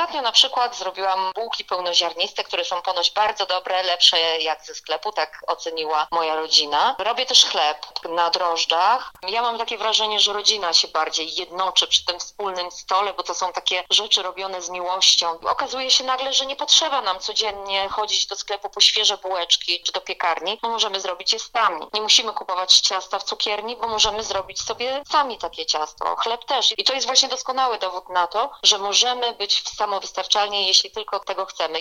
Ostatnio na przykład zrobiłam bułki pełnoziarniste, które są ponoć bardzo dobre, lepsze jak ze sklepu, tak oceniła moja rodzina. Robię też chleb na drożdżach. Ja mam takie wrażenie, że rodzina się bardziej jednoczy przy tym wspólnym stole, bo to są takie rzeczy robione z miłością. Okazuje się nagle, że nie potrzeba nam codziennie chodzić do sklepu po świeże bułeczki czy do piekarni, bo możemy zrobić je sami. Nie musimy kupować ciasta w cukierni, bo możemy zrobić sobie sami takie ciasto. Chleb też. I to jest właśnie doskonały dowód na to, że możemy być samowystarczalni, jeśli tylko tego chcemy.